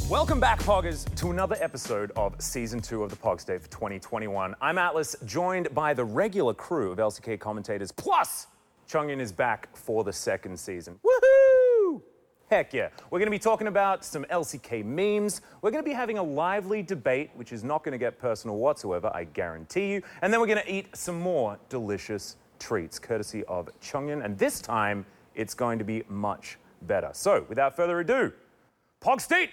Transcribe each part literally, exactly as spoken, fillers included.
Welcome back, Poggers, to another episode of Season two of the Pogstate for twenty twenty-one. I'm Atlas, joined by the regular crew of L C K commentators, plus Chongyun is back for the second season. Woohoo! Heck yeah. We're going to be talking about some L C K memes. We're going to be having a lively debate, which is not going to get personal whatsoever, I guarantee you. And then we're going to eat some more delicious treats, courtesy of Chongyun. And this time, it's going to be much better. So, without further ado, Pogstate!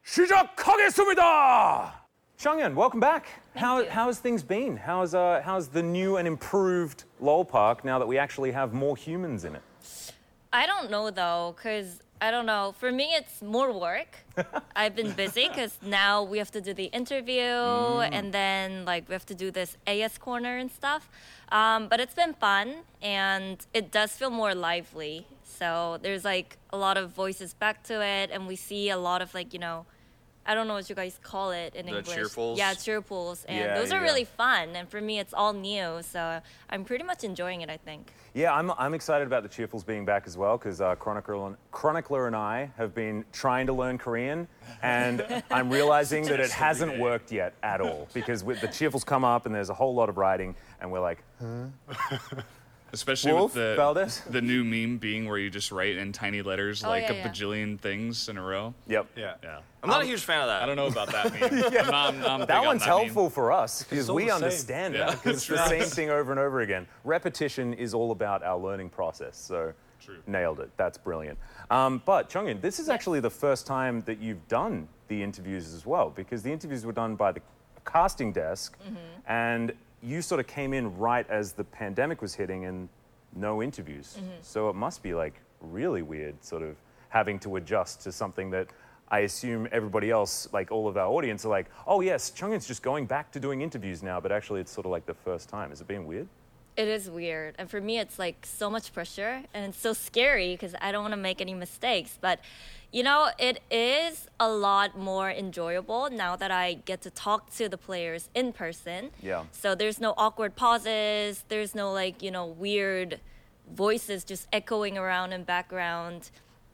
시작하겠습니다! Chongyun, welcome back. Thank How, you. how's things been? How's, uh, how's the new and improved LOL Park now that we actually have more humans in it? I don't know though, because I don't know. For me, it's more work. I've been busy because now we have to do the interview Mm. and then like we have to do this A S corner and stuff. Um, but it's been fun and it does feel more lively. So there's like a lot of voices back to it and we see a lot of like, you know, I don't know what you guys call it in The English. cheerfuls? Yeah, cheerfuls. And Yeah, those are yeah. really fun. And for me, it's all new. So I'm pretty much enjoying it, I think. Yeah, I'm, I'm excited about the Cheerfuls being back as well because uh, Chronicler, Chronicler and I have been trying to learn Korean and I'm realizing that it hasn't worked yet at all because with the Cheerfuls come up and there's a whole lot of writing and we're like, Especially Wolf, with the Valdez? the new meme being where you just write in tiny letters like yeah, a yeah. bajillion things in a row. yep. Yeah. Yeah. I'm not a huge fan of that. I don't know about that meme. I'm not, I'm not big That on one's that helpful meme. for us because all we the same. understand Yeah. it. It's the same thing over and over again. Repetition is all about our learning process. So True. nailed it. That's brilliant. Um, but Chongyun, this is actually the first time that you've done the interviews as well because the interviews were done by the casting desk and you sort of came in right as the pandemic was hitting and no interviews. So it must be like really weird sort of having to adjust to something that I assume everybody else, like all of our audience, are like, oh yes, Chongyun's just going back to doing interviews now, but actually it's sort of like the first time. Is it being weird? It is weird. And for me, it's like so much pressure and it's so scary because I don't want to make any mistakes. But, you know, it is a lot more enjoyable now that I get to talk to the players in person. Yeah. So there's no awkward pauses. There's no like, you know, weird voices just echoing around in background.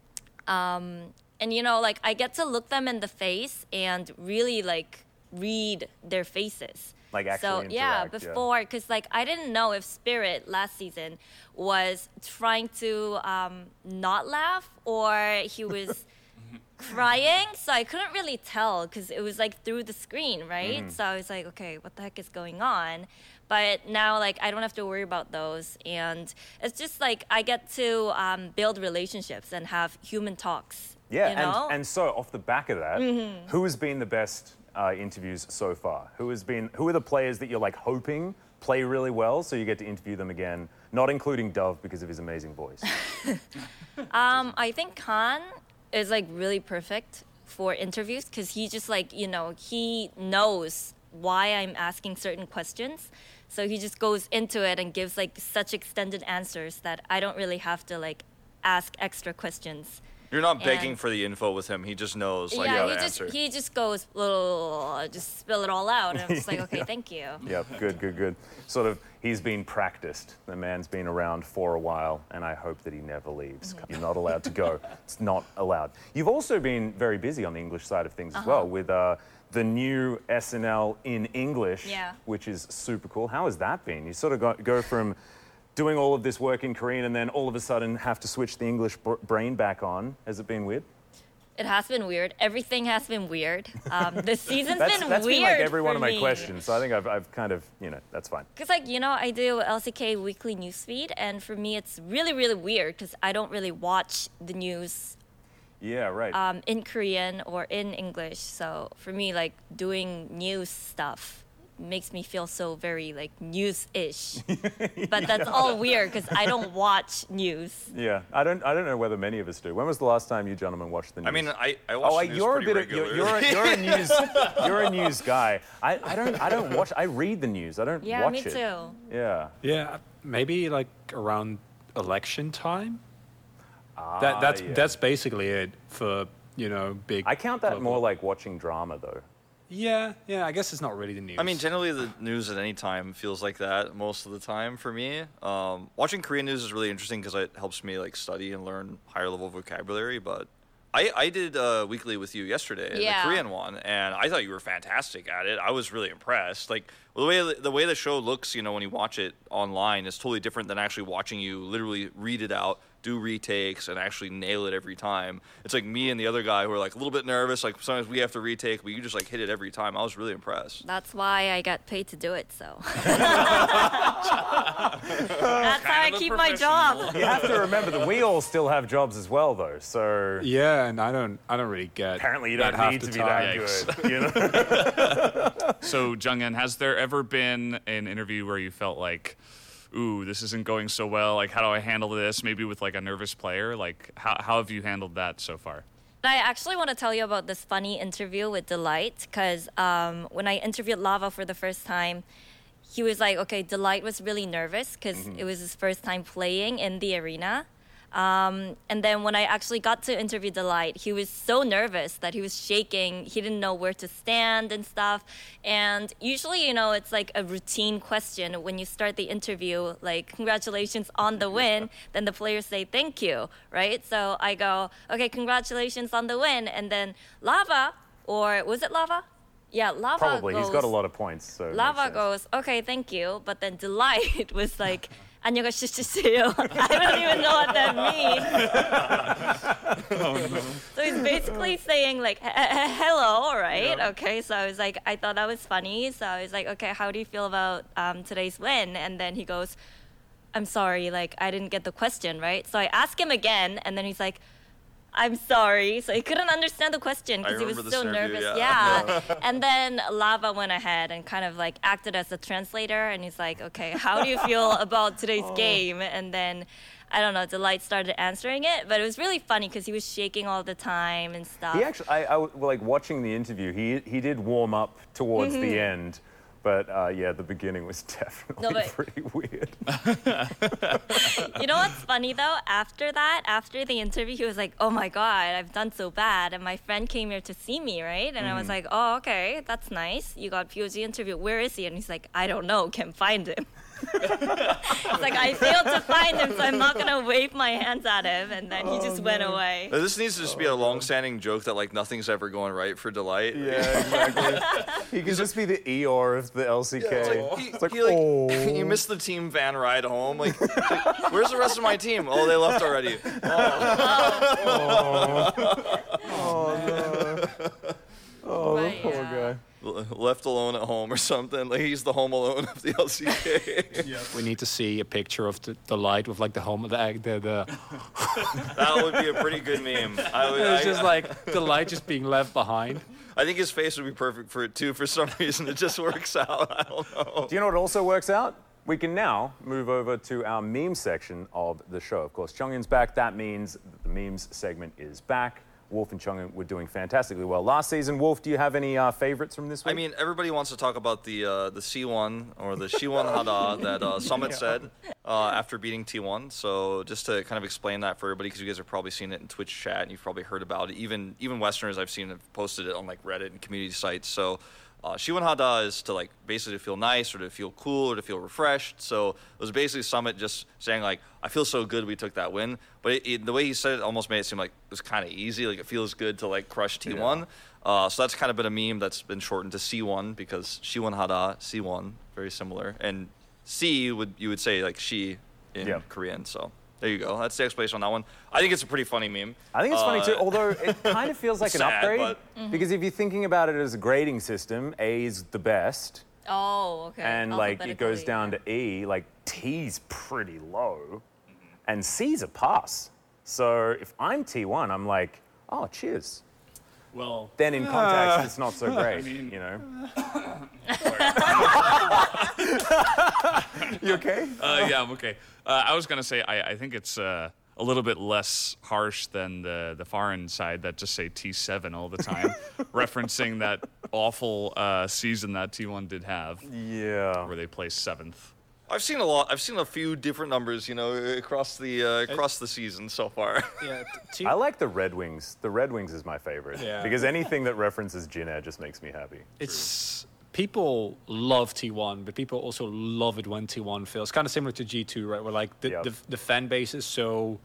Um, and, you know, like I get to look them in the face and really like read their faces. Like actually so yeah, interact, yeah. before because like I didn't know if Spirit last season was trying to um, not laugh or he was crying, so I couldn't really tell because it was like through the screen, right? Mm-hmm. So I was like, okay, what the heck is going on? But now like I don't have to worry about those, and it's just like I get to um, build relationships and have human talks. Yeah, you know? and, and so off the back of that, who has been the best uh, interviews so far? Who has been? Who are the players that you're like hoping play really well, so you get to interview them again? Not including Dove because of his amazing voice. Um, I think Khan is like really perfect for interviews because he just like, you know, he knows why I'm asking certain questions. So he just goes into it and gives like such extended answers that I don't really have to like ask extra questions. You're not begging And- for the info with him. He just knows like yeah, how he to just answer. he just goes, "Ugh," just spill it all out. And I'm just like, okay, thank you. Yep, good, good, good. Sort of, he's been practiced. The man's been around for a while, and I hope that he never leaves. You're not allowed to go. It's not allowed. You've also been very busy on the English side of things as well with uh, the new S N L in English, Yeah. which is super cool. How has that been? You sort of go, go from doing all of this work in Korean and then all of a sudden have to switch the English br- brain back on. Has it been weird? It has been weird. Everything has been weird. Um, the season's That's, been that's weird. been like every one for of my me. questions. So I think I've, I've kind of, you know, that's fine. Because, like, you know, I do L C K weekly newsfeed, and for me, it's really, really weird because I don't really watch the news Yeah, right. um, in Korean or in English. So for me, like, doing news stuff makes me feel so very, like, news-ish. But that's all weird because I don't watch news. Yeah, I don't. I don't know whether many of us do. When was the last time you gentlemen watched the news? I mean, I, I watch oh, the news you're a pretty bit. Of, you're, regularly. you're, a, you're a news. You're a news guy. I, I don't. I don't watch. I read the news. I don't Yeah, watch me it. too. Yeah. Yeah, maybe like around election time. Ah, that that's yeah. that's basically it for you know big. I count that global- more like watching drama, though. Yeah, yeah. I guess it's not really the news. I mean, generally the news at any time feels like that most of the time for me. Um, watching Korean news is really interesting because it helps me like study and learn higher level vocabulary. But I, I did uh, weekly with you yesterday, Yeah. the Korean one, and I thought you were fantastic at it. I was really impressed. Like the way the way the show looks, you know, when you watch it online, is totally different than actually watching you literally read it out, do retakes, and actually nail it every time. It's like me and the other guy who are like a little bit nervous. Like sometimes we have to retake, but you just like hit it every time. I was really impressed. That's why I got paid to do it, so. That's how I of a keep my job. professional. You have to remember that we all still have jobs as well, though. So Yeah, and I don't, I don't really get. apparently you that don't half need the to be time. that good. You know? So, Jungin, has there ever been an interview where you felt like, ooh, this isn't going so well? Like, how do I handle this? Maybe with like a nervous player. Like, how how have you handled that so far? I actually want to tell you about this funny interview with Delight because um, when I interviewed Lava for the first time, he was like, okay, Delight was really nervous because it was his first time playing in the arena. Um, and then when I actually got to interview Delight, he was so nervous that he was shaking. He didn't know where to stand and stuff. And usually, you know, it's like a routine question when you start the interview, like, congratulations on the win. Then the players say, thank you, right? So I go, okay, congratulations on the win. And then Lava, or was it Lava? Yeah, Lava Probably. goes, He's got a lot of points. So it makes Lava sense. goes, okay, thank you. But then Delight was like, 안녕하세요. I don't even know what that means. So he's basically saying like, "H- h- hello, right? Okay, so I was like, I thought that was funny. So I was like, okay, how do you feel about um, today's win? And then he goes, I'm sorry, like, I didn't get the question, right? So I asked him again, and then he's like, I'm sorry. So he couldn't understand the question because he was remember so this interview, nervous. yeah. Yeah. And then Lava went ahead and kind of like acted as a translator. And he's like, okay, how do you feel about today's game? And then, I don't know, Delight started answering it. But it was really funny because he was shaking all the time and stuff. He actually, I, I w- like watching the interview. He he did warm up towards the end, but uh, yeah, the beginning was definitely No, but- pretty weird. You know what's funny though? After that, after the interview, he was like, "Oh my god, I've done so bad." And my friend came here to see me, right? And I was like, "Oh, okay, that's nice. You got P O G interview. Where is he?" And he's like, "I don't know. Can't find him." It's like I failed to find him, so I'm not gonna wave my hands at him. And then he just went away. Uh, This needs to just be a long-standing joke that like nothing's ever going right for Delight. Yeah, exactly. He could just be the Eeyore of the L C K. It's like, he, It's like, he, like, oh. you missed the team van ride home. Like, like, where's the rest of my team? Oh, they left already. Oh, the But, poor yeah. guy. L- left alone at home or something. Like he's the home alone of the L C K. We need to see a picture of the, the light with like the home, the the, the That would be a pretty good meme. I would. it's I, just like the light just being left behind. I think his face would be perfect for it too. For some reason, it just works out. I don't know. Do you know what also works out? We can now move over to our meme section of the show. Of course, Chongyun's back. That means that the memes segment is back. Wolf and Chongyun were doing fantastically well last season. Wolf, do you have any uh, favorites from this week? I mean, everybody wants to talk about the uh, the C one or the Shiwon Hada that uh, Summit said uh, after beating T one. So just to kind of explain that for everybody, because you guys have probably seen it in Twitch chat and you've probably heard about it. Even even Westerners I've seen have posted it on like Reddit and community sites. So uh, Shiwon Hada is to like basically to feel nice or to feel cool or to feel refreshed. So it was basically Summit just saying like, I feel so good we took that win. But it, it, the way he said it almost made it seem like it was kind of easy. Like it feels good to like crush T one. Yeah. Uh, so that's kind of been a meme that's been shortened to C one because Shiwon Hada, C one, very similar. And C would you would say like she in Yeah. Korean. So there you go. That's the explanation on that one. I think it's a pretty funny meme. I think it's funny Uh, too, although it kind of feels like an sad, upgrade. but- Because if you're thinking about it as a grading system, A is the best. Oh, okay. And like it goes Alphabetically, down yeah. to E, like T's pretty low, and C's a pass. So if I'm T one, I'm like, oh, cheers. Well, Then in context, it's not so great, mean- you know. You okay? uh, yeah, I'm okay. Uh, I was gonna say I, I think it's uh, a little bit less harsh than the the foreign side that just say T seven all the time, referencing that awful uh, season that T one did have, Yeah. where they placed seventh. I've seen a lot. I've seen a few different numbers, you know, across the uh, across the season so far. Yeah, t- I like the Red Wings. The Red Wings is my favorite. Yeah. Because anything that references Jin Air just makes me happy. it's people love T one, but people also love it when T one fails. Kind of similar to G two, right? Where like the, Yep. the the fan base is so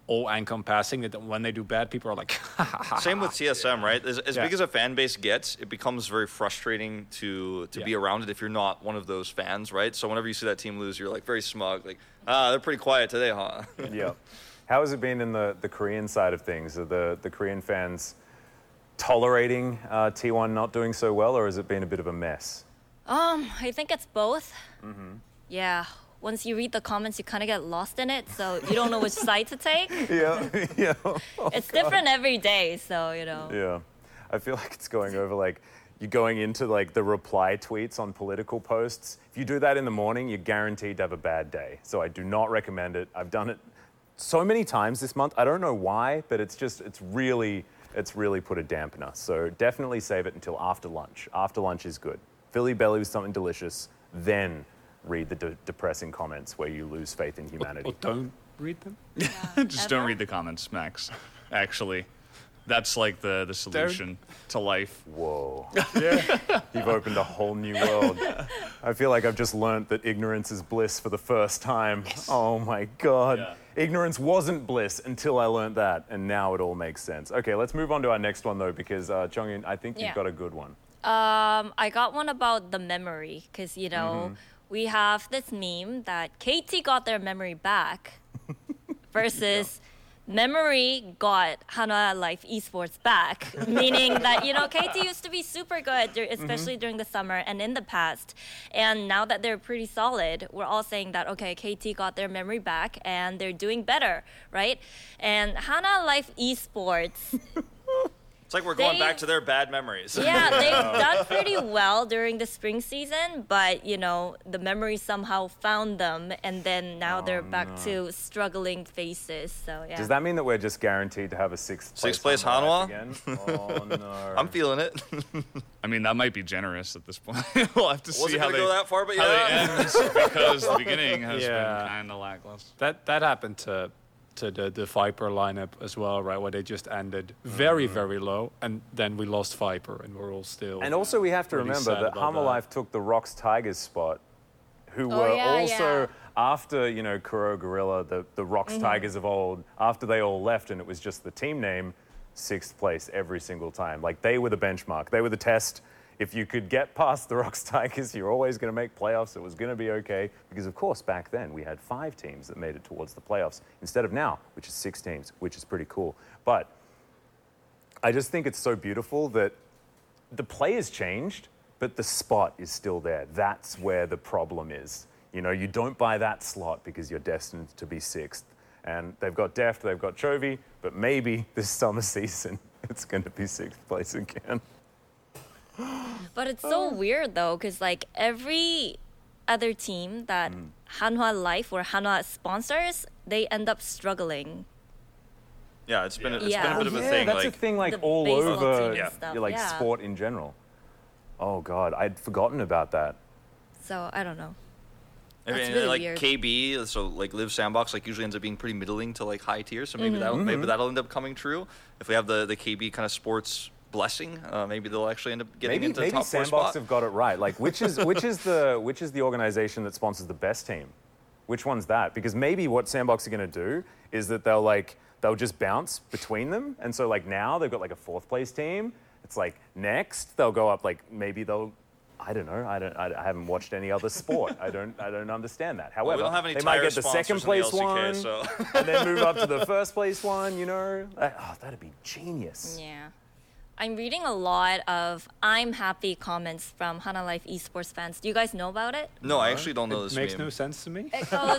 all-encompassing that when they do bad, people are like, ha, ha, ha, Same with C S M, right? As, as Yeah. big as a fan base gets, it becomes very frustrating to to Yeah. be around it if you're not one of those fans, right? So whenever you see that team lose, you're like very smug, like, ah, they're pretty quiet today, huh? Yeah. How has it been in the, the Korean side of things? Are the, the Korean fans tolerating uh, T one not doing so well, or has it been a bit of a mess? Um, I think it's both. Yeah. Once you read the comments, you kind of get lost in it, so you don't know which side to take. Yeah, yeah. It's different every day, so you know. Yeah. I feel like it's going over like you're going into like the reply tweets on political posts. If you do that in the morning, you're guaranteed to have a bad day. So I do not recommend it. I've done it so many times this month. I don't know why, but it's just it's really it's really put a dampener. So definitely save it until after lunch. After lunch is good. Fill your belly with something delicious, then read the de- depressing comments where you lose faith in humanity. or don't read them. Just Ever? don't read the comments, Max. Actually, that's like the the solution to life. Whoa. You've opened a whole new world. I feel like I've just learnt that ignorance is bliss for the first time. Oh my God. Yeah. Ignorance wasn't bliss until I learnt that, and now it all makes sense. Okay, let's move on to our next one though, because uh, Chongyun, I think you've Yeah. got a good one. Um, I got one about the memory because you know we have this meme that K T got their memory back versus memory got Hanwha Life Esports back, meaning that you know K T used to be super good, dur- especially during the summer and in the past, and now that they're pretty solid, we're all saying that okay, K T got their memory back and they're doing better, right? And Hanwha Life Esports. It's like we're going They- back to their bad memories. Yeah, they've done pretty well during the spring season, but you know, the memory somehow found them and then now they're back to struggling faces. So yeah. Does that mean that we're just guaranteed to have a sixth place Sixth place Hanwha Hanwha? again? Oh no. I'm feeling it. I mean, that might be generous at this point. We'll have to see Wasn't how gonna they, go that far, but how yeah. they end because the beginning has Yeah. been kind of lackluster. That that happened to to the, the Viper lineup as well, right? Where they just ended very, very low, and then we lost Viper, and we're all still. And also we have to pretty remember sad that about Hanwha that. Life took the Rocks Tigers spot, who Oh, were yeah, also yeah. after, you know, Kuro Gorilla, the, the Rocks Tigers of old, after they all left and it was just the team name, sixth place every single time. Like they were the benchmark. They were the test. If you could get past the Rocks Tigers, you're always going to make playoffs. It was going to be okay. Because, of course, back then we had five teams that made it towards the playoffs instead of now, which is six teams, which is pretty cool. But I just think it's so beautiful that the players changed, but the spot is still there. That's where the problem is. You know, you don't buy that slot because you're destined to be sixth. And they've got Deft, they've got Chovy, but maybe this summer season it's going to be sixth place again. But it's so weird though, because like every other team that Hanwha Life or Hanwha sponsors, they end up struggling. Yeah, it's been a, it's Yeah. been a bit of a yeah, thing. that's like a thing like The all baseball over team and Yeah. stuff, yeah, like yeah. sport in general. Oh God, I'd forgotten about that. So I don't know. And, That's and, really like weird. K B, so like Live Sandbox, like usually ends up being pretty middling to like high tier. So maybe that'll maybe that'll end up coming true. If we have the the K B kind of sports blessing, uh, maybe they'll actually end up getting Maybe into maybe top four Sandbox spot. have got it right. Like which is which is the which is the organization that sponsors the best team? Which one's that? Because maybe what Sandbox are going to do is that they'll like they'll just bounce between them, and so like now they've got like a fourth place team. It's like next they'll go up like maybe they'll. I don't know. I don't. I, I haven't watched any other sport. I don't. I don't understand that. However, we don't have any they might tire get the second sponsors in the place L C K, one, so- and then move up to the first place one. You know, That- oh, that'd be genius. Yeah. I'm reading a lot of I'm happy comments from Hanwha Life esports fans. Do you guys know about it? No, I actually don't know It this makes meme. no sense to me. It goes,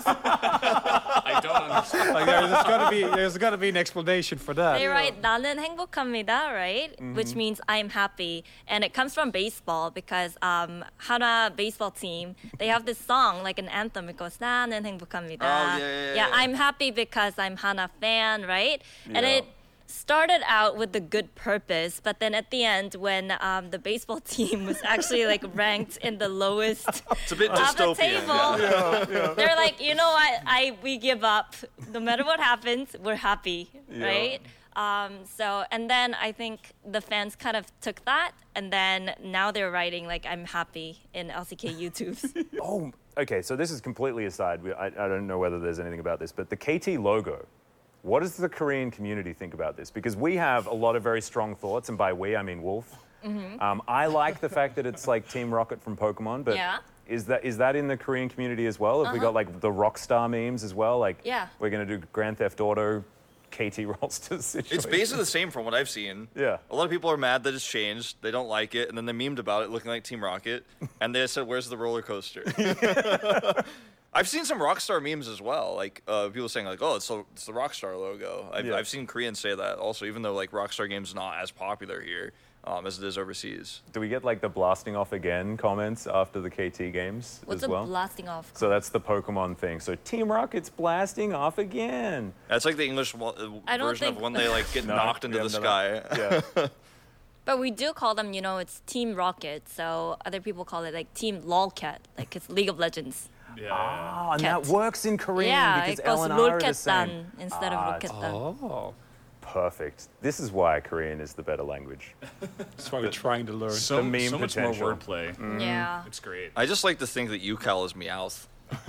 I don't understand. Like there's got to be there's got to be an explanation for that. they write 나는 행복합니다, right? Which means I'm happy. And it comes from baseball because um, Hanwha baseball team, they have this song, like an anthem. It goes, 나는 행복합니다. Oh, yeah, yeah, yeah. I'm happy because I'm Hanwha fan, right? And Yeah. it started out with the good purpose, but then at the end, when um, the baseball team was actually like ranked in the lowest It's a bit half the dystopian. table, yeah. they're like, you know what? I we give up. No matter what happens, we're happy, right? Um, so and then I think the fans kind of took that, and then now they're writing like, "I'm happy" in L C K YouTubes. Oh, okay. So this is completely aside. We- I, I don't know whether there's anything about this, but the K T logo, What does the Korean community think about this? Because we have a lot of very strong thoughts, and by we, I mean Wolf. Mm-hmm. Um, I like the fact that it's like Team Rocket from Pokemon, but Yeah. is that is that in the Korean community as well? Have we Uh-huh. got like the Rockstar memes as well? Like, Yeah. we're going to do Grand Theft Auto, K T Rolster situation. It's basically the same from what I've seen. Yeah. A lot of people are mad that it's changed. They don't like it, and then they memed about it looking like Team Rocket, and they said, "Where's the roller coaster?" I've seen some Rockstar memes as well, like uh, people saying like, "Oh, it's the, it's the Rockstar logo." I've, Yeah. I've seen Koreans say that also, even though like Rockstar games not as popular here um, as it is overseas. Do we get like the blasting off again comments after the K T games What's as a well? blasting off? So that's the Pokemon thing. So Team Rocket's blasting off again. That's like the English wa- uh, I don't version of think- when they like get No, knocked into we the haven't sky. done that. Yeah. But we do call them, you know, it's Team Rocket. So other people call it like Team LOLcat, like it's League of Legends. Yeah. Ah, and Cat. that works in Korean yeah, because it goes L and R are the LOLcat same. dan instead Ah, of LOLcat dan. Oh, Perfect. This is why Korean is the better language. that's why we're trying to learn. So, the meme so much potential. more wordplay. Yeah. It's great. I just like to think that UCal is Meowth.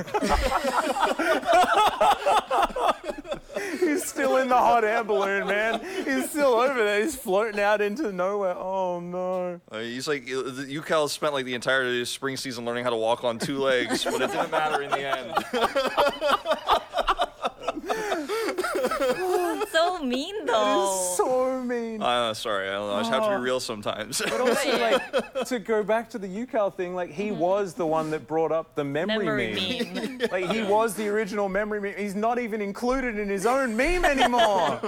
He's still in the hot air balloon, man. He's still over there. He's floating out into nowhere. Oh no. Uh, he's like uh, the- UCal spent like the entire spring season learning how to walk on two legs, but it didn't matter in the end. So mean though. So mean. Uh, sorry, I don't know. I just have to be real sometimes. But also, like, to go back to the UCal thing, like, he was the one that brought up the memory, Memory meme. meme. Like, he was the original memory meme. He's not even included in his own meme anymore.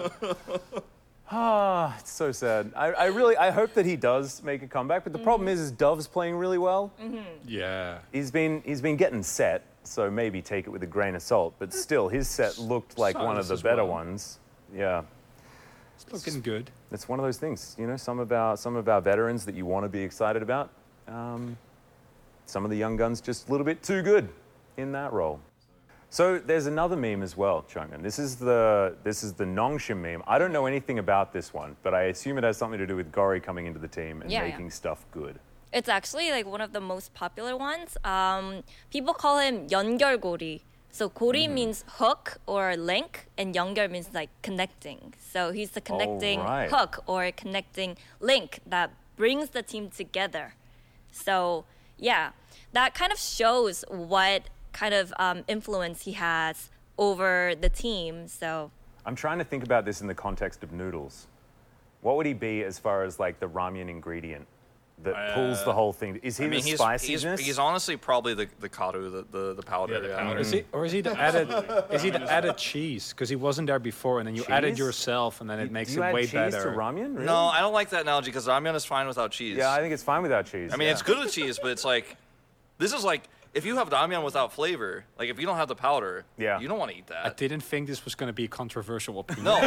Ah, it's so sad. I, I really, I hope that he does make a comeback. But the problem is, is Dove's playing really well. Yeah. He's been, he's been getting set, so maybe take it with a grain of salt. But still, his set looked like one of Silas the as better well. ones. Yeah. It's looking good. It's one of those things, you know, some of our, some of our veterans that you want to be excited about. Um, some of the young guns just a little bit too good in that role. So there's another meme as well, Chungman. This is the this is the Nongshim meme. I don't know anything about this one, but I assume it has something to do with Gori coming into the team and Yeah, yeah. making stuff good. It's actually like one of the most popular ones. Um, people call him 연결고리. So 고리 Mm-hmm. means hook or link, and 연결 means like connecting. So he's the connecting right. hook or connecting link that brings the team together. So yeah, that kind of shows what kind of um, influence he has over the team. So I'm trying to think about this in the context of noodles. What would he be as far as like the ramen ingredient that pulls the whole thing? Is he I mean, the he's, he's spiciness? he's honestly probably the the karu, the the, the powder. Yeah, the yeah. powder. Is he, or is he the added? Is he the added cheese? Because he wasn't there before, and then you added Cheese? yourself, and then it makes Do you it add way cheese better. to ramen? Really? No, I don't like that analogy because ramen is fine without cheese. Yeah, I think it's fine without cheese. I mean, yeah. it's good with cheese, but it's like, this is like, if you have ramyeon without flavor, like if you don't have the powder, Yeah. you don't want to eat I that. didn't think this was going to be a controversial opinion. No.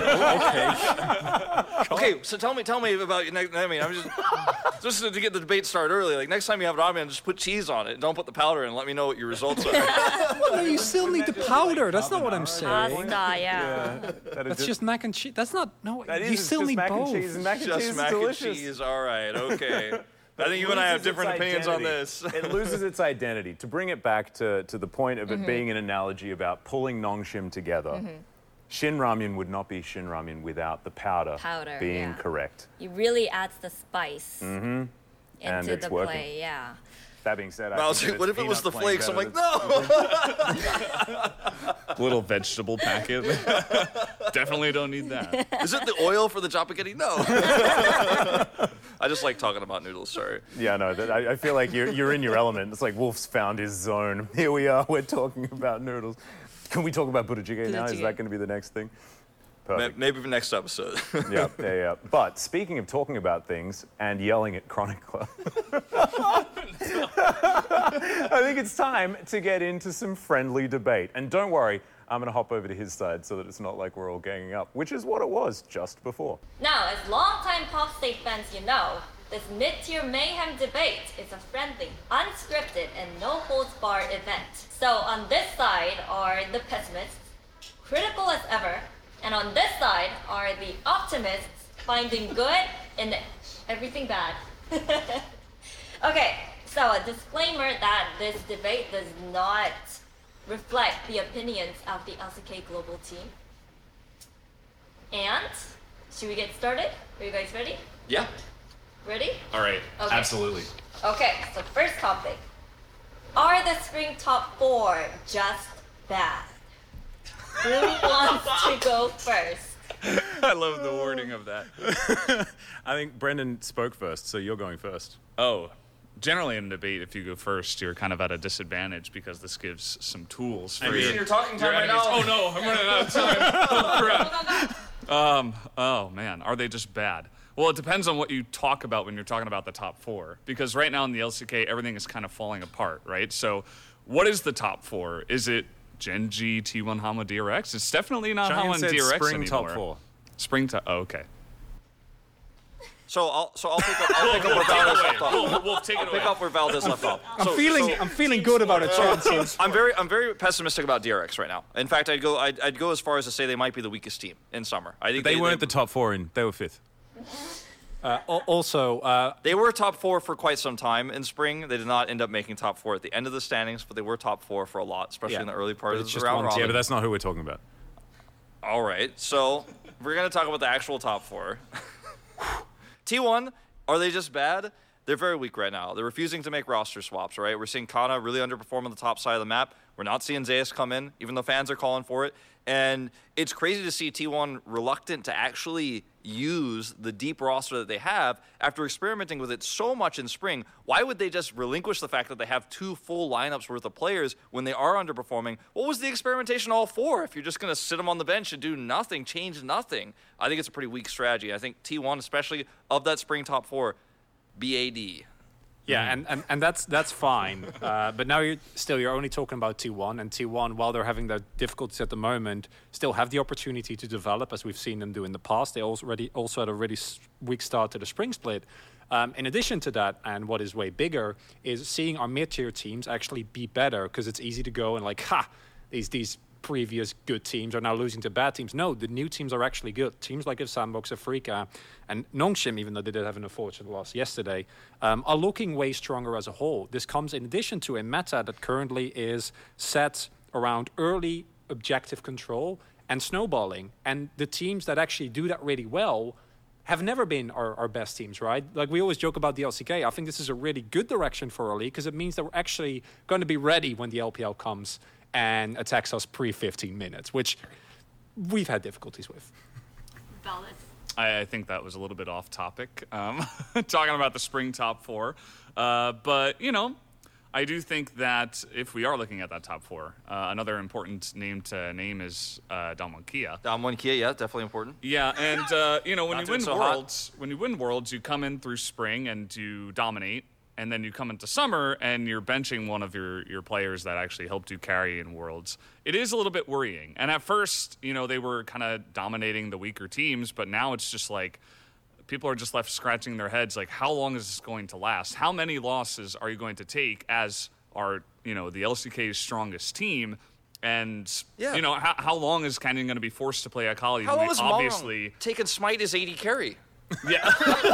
okay. Okay, so tell me, tell me about your next. I mean, I'm just just to get the debate started early. Like next time you have ramen, just put cheese on it. Don't put the powder, and let me know what your results are. No, you still need the powder. That's not what I'm saying. pasta, yeah. Yeah, that is That's just mac and cheese. That's not. No, that you is, it's still just need mac both. and cheese, and mac and cheese Just is mac delicious. and cheese. All right, okay. I think you and I have loses its different opinions on identity. this. It loses its identity. To bring it back to, to the point of it being an analogy about pulling Nongshim together, Shin Ramen would not be Shin Ramen without the powder, Powder, being yeah. correct. He really adds the spice And into it's the working. play, yeah. That being said, I, I was think like, that what it's if it was the peanut playing flakes? I'm like, better no. Little vegetable packet. Definitely don't need that. Is it the oil for the japaghetti? No. I just like talking about noodles. Sorry. than- Yeah, no, that, I, I feel like you're, you're in your element. It's like Wolf's found his zone. Here we are, we're talking about noodles. Can we talk about Budae now? Is Budae. that going to be the next thing? Ma- Perfect. Maybe the next episode. Yeah, yeah, yeah. But speaking of talking about things and yelling at Chronicler, I think it's time to get into some friendly debate. And don't worry, I'm going to hop over to his side so that it's not like we're all ganging up, which is what it was just before. Now, as longtime Pop State fans, you know, this mid-tier mayhem debate is a friendly, unscripted, and no-holds-barred event. So on this side are the pessimists, critical as ever, and on this side are the optimists, finding good in everything bad. Okay, so a disclaimer that this debate does not reflect the opinions of the L C K Global team. And should we get started? Are you guys ready? Yeah. Ready? All right. Okay. Absolutely. Okay, so first topic. Are the spring top four just bad? Who wants to go first? I love the wording of that. I think Brendan spoke first, so you're going first. Oh, generally in debate, if you go first, you're kind of at a disadvantage because this gives some tools for I mean, your, You're talking time your right enemies. now. Oh no, I'm running out of time. Oh, crap. Um, oh man, are they just bad? Well, it depends on what you talk about when you're talking about the top four. Because right now in the L C K, everything is kind of falling apart, right? So, what is the top four? Is it Gen.G, T one Hanwha, D R X? It's definitely not Chang'an Hanwha and said D R X spring anymore. top four. Spring top. Oh, okay. So I'll so I'll pick up I'll pick up where Valdez left off. We'll, we'll take it away. Pick up where Valdez left off. I'm So- feeling so- I'm feeling good about our chances. I'm very I'm very pessimistic about D R X right now. In fact, I'd go I'd, I'd go as far as to say they might be the weakest team in summer. I think They, they, weren't they, the top four in. They were fifth. Uh, al- also, uh, They were top four for quite some time in spring. They did not end up making top four at the end of the standings, but they were top four for a lot, especially Yeah. in the early part But of it's the just round one robin. team. Yeah, but that's not who we're talking about. All right, so we're going to talk about the actual top four. T one, are they just bad? They're very weak right now. They're refusing to make roster swaps, right? We're seeing Kana really underperform on the top side of the map. We're not seeing Zeus come in, even though fans are calling for it. And it's crazy to see T one reluctant to actually use the deep roster that they have after experimenting with it so much in spring. Why would they just relinquish the fact that they have two full lineups worth of players when they are underperforming? What was the experimentation all for if you're just going to sit them on the bench and do nothing, change nothing? I think it's a pretty weak strategy. I think T one, especially of that spring top four, B A D. yeah, and, and, and that's that's fine. Uh, but now you're still you're only talking about T one, and T one, while they're having their difficulties at the moment, still have the opportunity to develop as we've seen them do in the past. They also already also had a really s- weak start to the spring split. Um, in addition to that, and what is way bigger, is seeing our mid-tier teams actually be better, because it's easy to go and like, ha, these these previous good teams are now losing to bad teams. No, the new teams are actually good. Teams like Sandbox, Afrika, and Nongshim, even though they did have an unfortunate loss yesterday, um, are looking way stronger as a whole. This comes in addition to a meta that currently is set around early objective control and snowballing. And the teams that actually do that really well have never been our, our best teams, right? Like we always joke about the L C K. I think this is a really good direction for our league, because it means that we're actually going to be ready when the L P L comes and attacks us pre fifteen minutes, which we've had difficulties with. Valid. I, I think that was a little bit off topic, um, talking about the spring top four. Uh, but, you know, I do think that if we are looking at that top four, uh, another important name to name is uh, Damwon Kia. Damwon Kia, yeah, definitely important. Yeah, and, uh, you know, when Not you win doing so hot. Worlds, when you win Worlds, you come in through spring and you dominate. And then you come into summer and you're benching one of your, your players that actually helped you carry in Worlds. It is a little bit worrying. And at first, you know, they were kind of dominating the weaker teams, but now it's just like people are just left scratching their heads like, how long is this going to last? How many losses are you going to take as our, you know, the L C K's strongest team? And, Yeah. you know, how, how long is Canyon going to be forced to play Akali? How who long we is obviously Malrang taking Smite as A D carry? Yeah.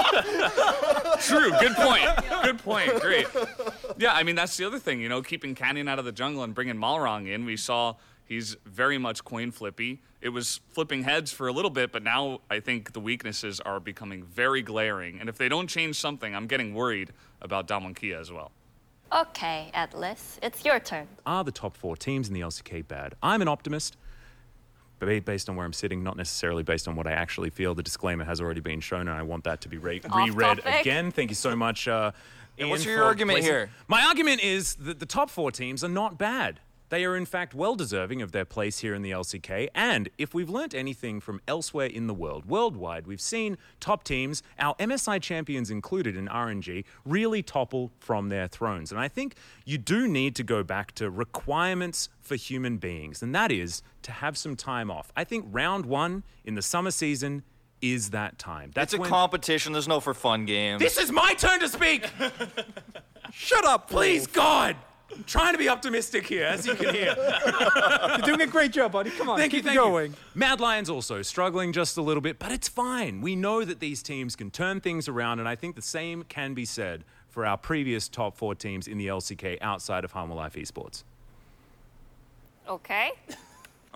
True. Good point. Good point. Great. Yeah, I mean, that's the other thing, you know, keeping Canyon out of the jungle and bringing Malrang in. We saw he's very much coin flippy. It was flipping heads for a little bit, but now I think the weaknesses are becoming very glaring. And if they don't change something, I'm getting worried about Damwon Kia as well. Okay, Atlas, it's your turn. Are the top four teams in the L C K bad? I'm an optimist, but based on where I'm sitting, not necessarily based on what I actually feel. The disclaimer has already been shown, and I want that to be re- Off reread topic. again. Thank you so much, uh, Ian, what's your for argument placing- here? My argument is that the top four teams are not bad. They are, in fact, well-deserving of their place here in the L C K. And if we've learnt anything from elsewhere in the world, worldwide, we've seen top teams, our M S I champions included in R N G, really topple from their thrones. And I think you do need to go back to requirements for human beings, and that is to have some time off. I think round one in the summer season is that time. That's It's a when- competition. There's no for fun games. This is my turn to speak! Shut up, please, God! I'm trying to be optimistic here, as you can hear. You're doing a great job, buddy. Come on, Thank you, keep thank going. you. Mad Lions also struggling just a little bit, but it's fine. We know that these teams can turn things around, and I think the same can be said for our previous top four teams in the L C K outside of Hanwha Life Esports. Okay.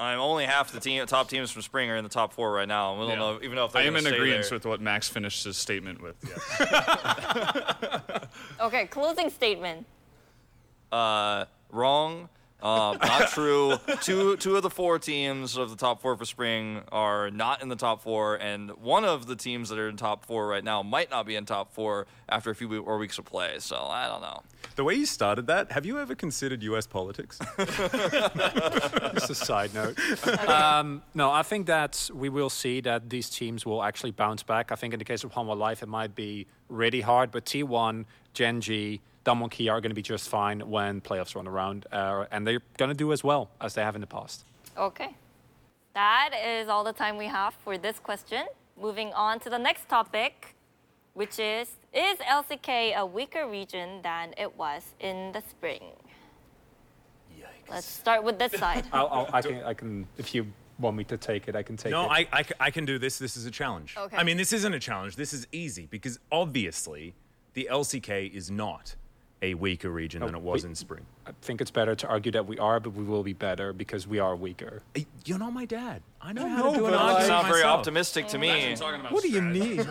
I'm only half the team, top teams from spring are in the top four right now. We don't Yeah. know, even know if they're I am gonna in stay agreement there. with what Max finished his statement with. Yes. Okay, closing statement. Uh, wrong. Uh, not true. two two of the four teams of the top four for spring are not in the top four, and one of the teams that are in top four right now might not be in top four after a few more weeks of play. So I don't know. The way you started that, have you ever considered U S politics? Just a side note. Um, no, I think that we will see that these teams will actually bounce back. I think in the case of Hanwha Life, it might be really hard, but T one, Gen G, Damwon Kia are going to be just fine when playoffs run around, uh, and they're going to do as well as they have in the past. Okay. That is all the time we have for this question. Moving on to the next topic, which is, is L C K a weaker region than it was in the spring? Yikes. Let's start with this side. I'll, I'll, I can, I can, if you want me to take it, I can take No, it. I, I, c- I can do this. This is a challenge. Okay. I mean, this isn't a challenge. This is easy because obviously the L C K is not a weaker region than it was we- in spring. I think it's better to argue that we are, but we will be better because we are weaker. Hey, you're not my dad. I know I how know, to do an but argument It's not very myself. optimistic to me. What do you mean?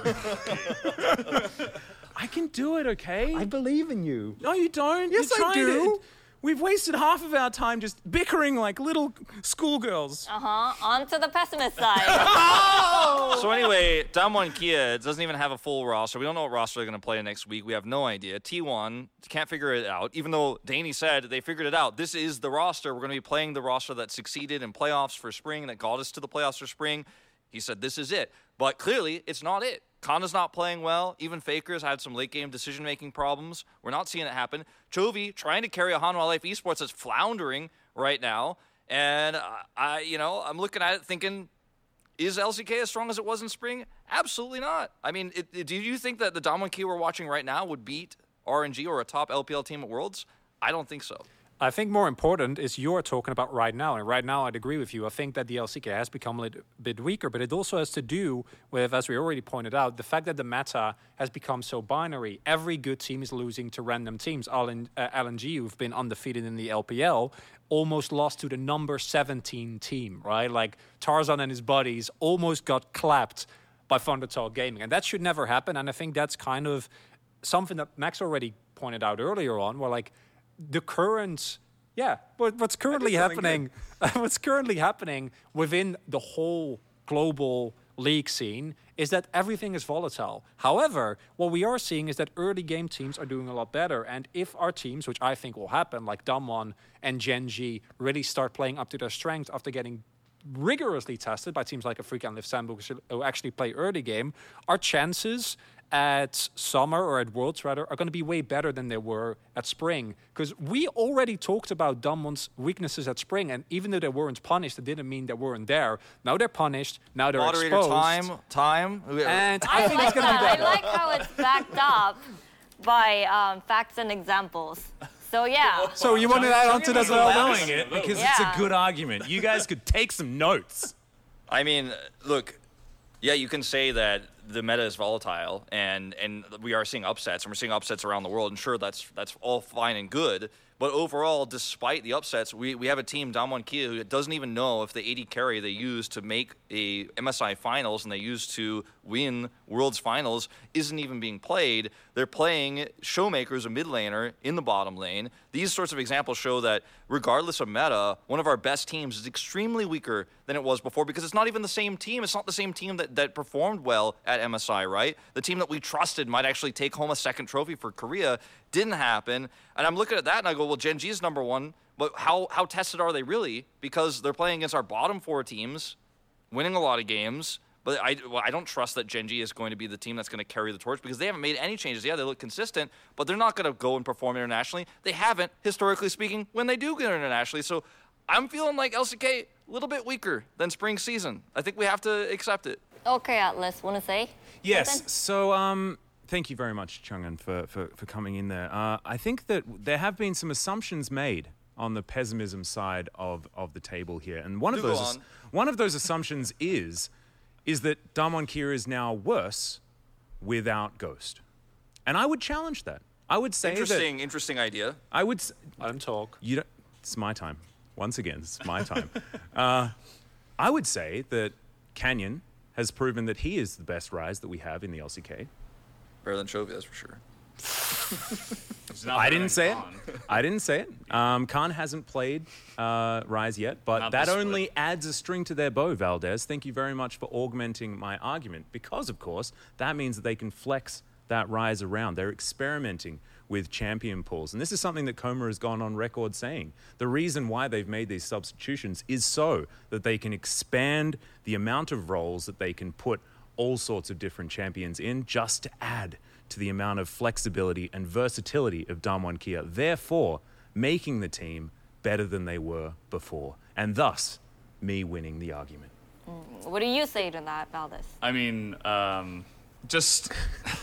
I can do it, okay? I believe in you. No, you don't. Yes, You're I trying do. to- We've wasted half of our time just bickering like little schoolgirls. Uh-huh. On to the pessimist side. So anyway, Damwon Kia doesn't even have a full roster. We don't know what roster they're going to play next week. We have no idea. T one can't figure it out, even though Danny said they figured it out. This is the roster. We're going to be playing the roster that succeeded in playoffs for spring, that got us to the playoffs for spring. He said this is it. But clearly, it's not it. Kana's not playing well. Even Faker's had some late-game decision-making problems. We're not seeing it happen. Chovy, trying to carry a Hanwha Life Esports, is floundering right now. And, uh, I, you know, I'm looking at it thinking, is L C K as strong as it was in spring? Absolutely not. I mean, it, it, do you think that the Damwon Kia we're watching right now would beat R N G or a top L P L team at Worlds? I don't think so. I think more important is you're talking about right now. And right now, I'd agree with you. I think that the L C K has become a little bit weaker, but it also has to do with, as we already pointed out, the fact that the meta has become so binary. Every good team is losing to random teams. L N G, who've been undefeated in the L P L, almost lost to the number seventeen team, right? Like Tarzan and his buddies almost got clapped by Thundertalk Gaming. And that should never happen. And I think that's kind of something that Max already pointed out earlier on, where like, the current, yeah, what, what's currently happening, what's currently happening within the whole global league scene is that everything is volatile. However, what we are seeing is that early game teams are doing a lot better. And if our teams, which I think will happen, like Damwon and Gen G, really start playing up to their strength after getting rigorously tested by teams like Afrika and Liv Sandbox who actually play early game, our chances at summer or at Worlds rather are going to be way better than they were at spring, because we already talked about Damwon's weaknesses at spring, and even though they weren't punished, it didn't mean they weren't there. Now they're punished. Now they're Moderator exposed. time, time. And I, I think like it's going to be that. better. I like how it's backed up by um, facts and examples. So yeah. So you want to add on to that as well? allowing it because it's Yeah. a good argument. You guys could take some notes. I mean, look, yeah, you can say that the meta is volatile, and, and we are seeing upsets, and we're seeing upsets around the world, and sure, that's that's all fine and good. But overall, despite the upsets, we, we have a team, Damwon Kia, who doesn't even know if the A D carry they used to make a M S I finals and they used to win Worlds finals isn't even being played. They're playing Showmaker as a mid laner in the bottom lane. These sorts of examples show that regardless of meta, one of our best teams is extremely weaker than it was before because it's not even the same team. It's not the same team that, that performed well at M S I, right? The team that we trusted might actually take home a second trophy for Korea didn't happen. And I'm looking at that and I go, well, Gen G is number one, but how, how tested are they really? Because they're playing against our bottom four teams, winning a lot of games. But I, well, I don't trust that Gen G is going to be the team that's going to carry the torch because they haven't made any changes. Yeah, they look consistent, but they're not going to go and perform internationally. They haven't, historically speaking, when they do get internationally. So I'm feeling like L C K a little bit weaker than spring season. I think we have to accept it. Okay, Atlas, want to say? Yes. something? So, um, thank you very much, Chung'an, for, for, for coming in there. Uh, I think that there have been some assumptions made on the pessimism side of, of the table here, and one of Do go those on. one of those assumptions is is that Damwon Kia is now worse without Ghost, and I would challenge that. I would say Interesting, interesting idea. that I would. s- Let him talk. You don't. It's my time. Once again, it's my time. uh, I would say that Canyon has proven that he is the best Rise that we have in the L C K. Better than Chovy, that's for sure. It's not I better didn't than say Khan. it. I didn't say it. Um, Khan hasn't played uh, Rise yet, but Not that this only split. adds a string to their bow, Valdez. Thank you very much for augmenting my argument, because, of course, that means that they can flex that Rise around. They're experimenting with champion pools. And this is something that Coma has gone on record saying. The reason why they've made these substitutions is so that they can expand the amount of roles that they can put all sorts of different champions in, just to add to the amount of flexibility and versatility of Damwon Kia, therefore making the team better than they were before, and thus me winning the argument. What do you say to that, Valdez? I mean, um, just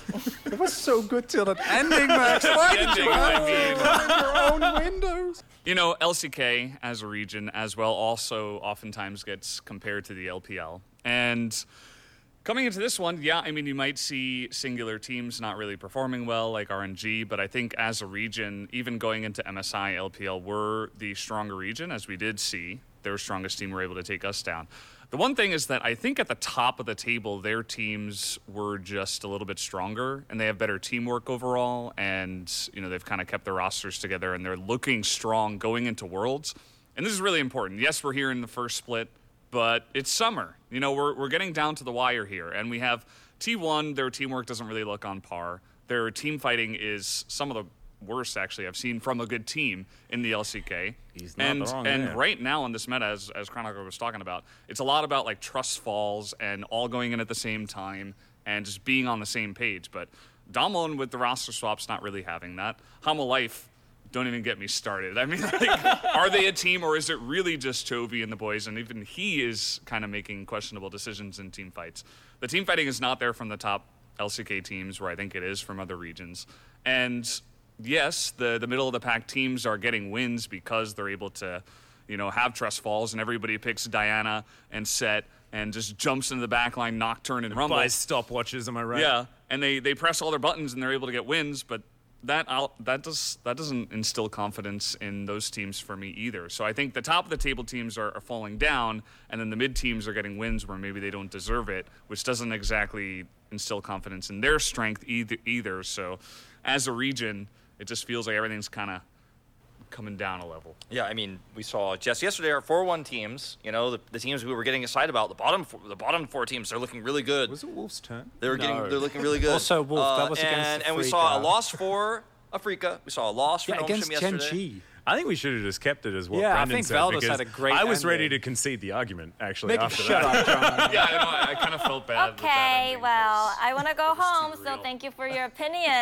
It was so good till that ending, Max. Why did ending, you I have mean. to run your own windows? You know, L C K as a region as well also oftentimes gets compared to the L P L. And coming into this one, yeah, I mean, you might see singular teams not really performing well, like R N G, but I think as a region, even going into M S I, L P L, we're the stronger region, as we did see. Their strongest team were able to take us down. The one thing is that I think at the top of the table, their teams were just a little bit stronger, and they have better teamwork overall, and, you know, they've kind of kept their rosters together, and they're looking strong going into Worlds. And this is really important. Yes, we're here in the first split, but it's summer. You know, we're we're getting down to the wire here, and we have T one. Their teamwork doesn't really look on par. Their team fighting is some of the worst, actually, I've seen from a good team in the L C K. He's not and the wrong and man. right now in this meta, as as Chronocle was talking about, it's a lot about like trust falls and all going in at the same time and just being on the same page. But Damwon with the roster swaps not really having that. Hama Life, don't even get me started. I mean, like, are they a team, or is it really just Chovy and the boys? And even he is kind of making questionable decisions in team fights. The team fighting is not there from the top L C K teams, where I think it is from other regions. And yes, the, the middle of the pack teams are getting wins because they're able to, you know, have trust falls, and everybody picks Diana and Set and just jumps into the backline, Nocturne and Rumble. Buys stopwatches, am I right? Yeah, and they, they press all their buttons and they're able to get wins, but that out, that does that doesn't instill confidence in those teams for me either. So I think the top of the table teams are, are falling down, and then the mid teams are getting wins where maybe they don't deserve it, which doesn't exactly instill confidence in their strength either. either. So as a region, it just feels like everything's kind of coming down a level. Yeah, I mean, we saw just yesterday our four one teams. You know, the, the teams we were getting excited about. The bottom, four, the bottom four teams, they're looking really good. Was it Wolf's turn? They were No. getting, they're looking really good. Also, Wolf, that was and, against and we saw a Afrika. loss for Afrika. We saw a loss for Yeah, Noshim against yesterday. Genji. I think we should have just kept it as what Yeah, I Brendan think said, Valdez because had a great I was ready ending. to concede the argument, actually, Make it after shut that. up, John. Yeah, I know. I, I kind of felt bad. with that Okay, ending, well, 'cause I want to go it was home, too so real. thank you for your opinion.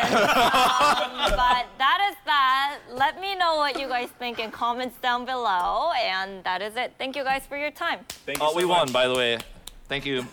um, but that is that. Let me know what you guys think in comments down below, and that is it. Thank you guys for your time. Thank you Oh, so we much. won, by the way. Thank you.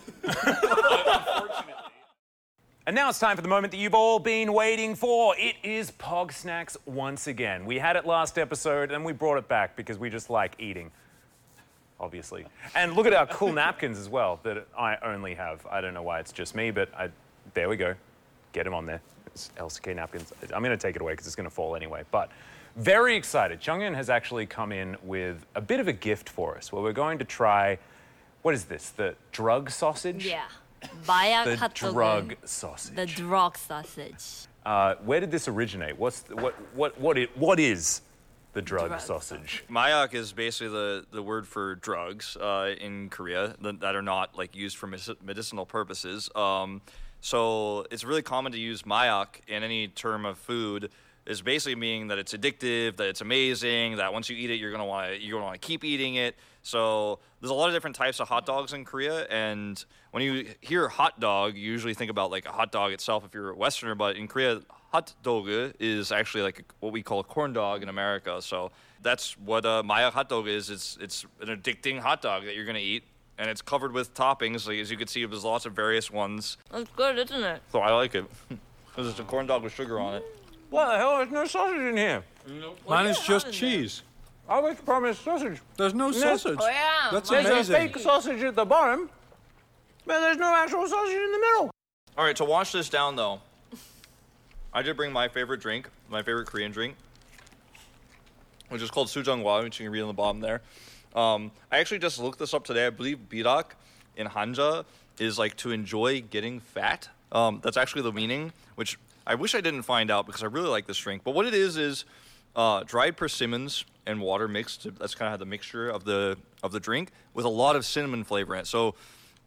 And now it's time for the moment that you've all been waiting for. It is Pog Snacks once again. We had it last episode and we brought it back because we just like eating, obviously. And look at our cool napkins as well that I only have. I don't know why it's just me, but I, there we go. Get them on there. It's L C K napkins. I'm going to take it away because it's going to fall anyway. But very excited. Chongyun has actually come in with a bit of a gift for us where we're going to try, what is this, the drug sausage? Yeah. Mayak The hotdog. drug sausage. The drug sausage. Uh, where did this originate? What's the, what what what it, what is the drug Drug sausage? Mayak is basically the, the word for drugs uh, in Korea that, that are not like used for medici- medicinal purposes. Um, so it's really common to use mayak in any term of food. Is basically meaning that it's addictive, that it's amazing, that once you eat it, you're gonna want to you're gonna want to keep eating it. So there's a lot of different types of hot dogs in Korea, and when you hear hot dog, you usually think about like a hot dog itself if you're a Westerner. But in Korea, hot dog is actually like what we call a corn dog in America. So that's what a mayak hot dog is. It's it's an addicting hot dog that you're gonna eat, and it's covered with toppings. Like, as you can see, there's lots of various ones. It's good, isn't it? So I like it because it's a corn dog with sugar on it. What the hell? There's no sausage in here. Mine is yeah, just haven't cheese. I like the promised sausage. There's no sausage. Oh, yeah. That's Mine- There's amazing. a fake sausage at the bottom, but there's no actual sausage in the middle. All right, to wash this down, though, I did bring my favorite drink, my favorite Korean drink. which is called Sujeonggwa, which you can read on the bottom there. Um, I actually just looked this up today. I believe birak in Hanja is like to enjoy getting fat. Um, that's actually the meaning, which I wish I didn't find out because I really like this drink. But what it is is uh, dried persimmons and water mixed. That's kind of the mixture of the of the drink with a lot of cinnamon flavor in it. So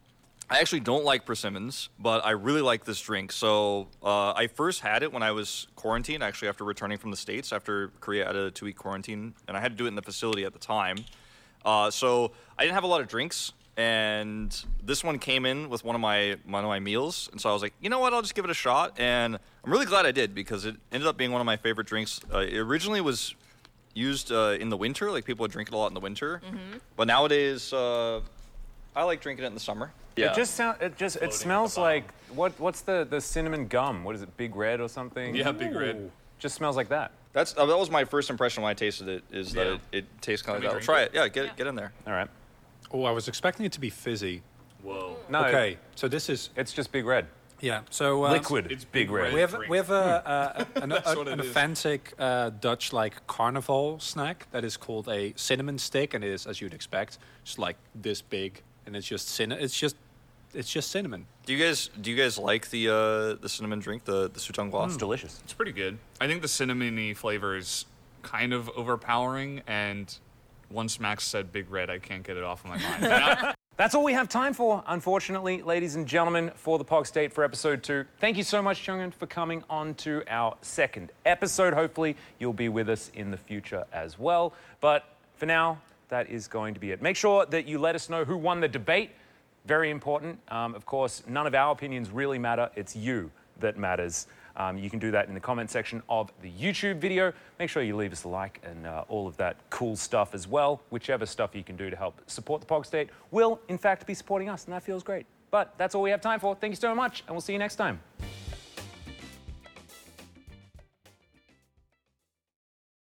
I actually don't like persimmons, but I really like this drink. So uh, I first had it when I was quarantined, actually after returning from the States, after Korea had a two-week quarantine, and I had to do it in the facility at the time. Uh, so I didn't have a lot of drinks, and this one came in with one of my one of my meals, and so I was like, you know what, I'll just give it a shot, and I'm really glad I did because it ended up being one of my favorite drinks. Uh, it originally was used uh, in the winter, like people would drink it a lot in the winter, mm-hmm. but nowadays uh, I like drinking it in the summer. Yeah. It just sound. It just. It smells like what? What's the the cinnamon gum? What is it? Big Red or something? Yeah, Big Red. Ooh. Just smells like that. That's uh, that was my first impression when I tasted it. Is that Yeah. it, it tastes kind of Can like we that. Try drink it. Yeah, get it, get in there. All right. Oh, I was expecting it to be fizzy. Whoa. No. Okay, so this is It's just Big Red. yeah. So uh, Liquid. It's Big Big Red. Red. We have drink. we have a, a, an, a, what an it is. authentic uh, Dutch like carnival snack that is called a cinnamon stick, and it is, as you'd expect, just like this big, and it's just cin- It's just it's just cinnamon. Do you guys do you guys like the uh, the cinnamon drink, the the Sujeonggwa? It's delicious. It's pretty good. I think the cinnamony flavor is kind of overpowering, and once Max said Big Red, I can't get it off of my mind. Now- That's all we have time for, unfortunately, ladies and gentlemen, for the Pog State for episode two. Thank you so much, Chungin, for coming on to our second episode. Hopefully, you'll be with us in the future as well. But for now, that is going to be it. Make sure that you let us know who won the debate. Very important. Um, of course, none of our opinions really matter. It's you that matters. Um, you can do that in the comment section of the YouTube video. Make sure you leave us a like and uh, all of that cool stuff as well. Whichever stuff you can do to help support the Pog State will, in fact, be supporting us, and that feels great. But that's all we have time for. Thank you so much, and we'll see you next time.